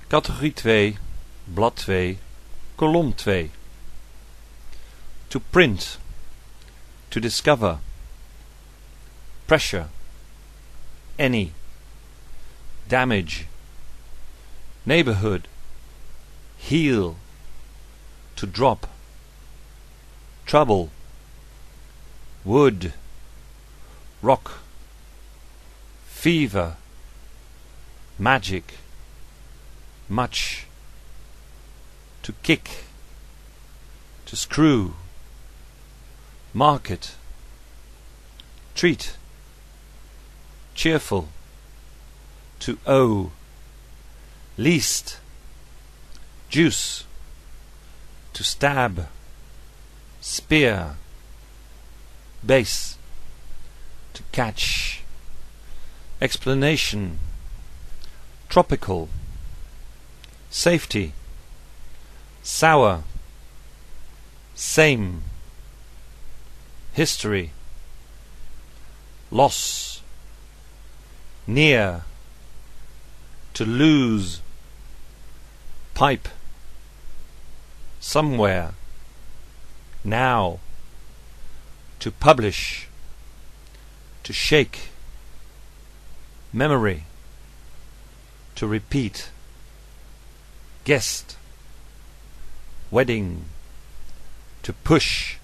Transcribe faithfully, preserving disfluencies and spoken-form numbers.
Categorie twee, blad twee, kolom twee. To print. To discover. Pressure. Any. Damage. Neighborhood. Heal. To drop. Trouble. Wood. Rock. Fever. Magic. Much. To kick. To screw. Market. Treat. Cheerful. To owe. Least. Juice. To stab. Spear. Base. To catch. Explanation. Tropical. Safety. Sour. Same. History. Loss. Near. To lose. Pipe. Somewhere. Now. To publish. To shake. Memory. To repeat. Guest. Wedding. To push.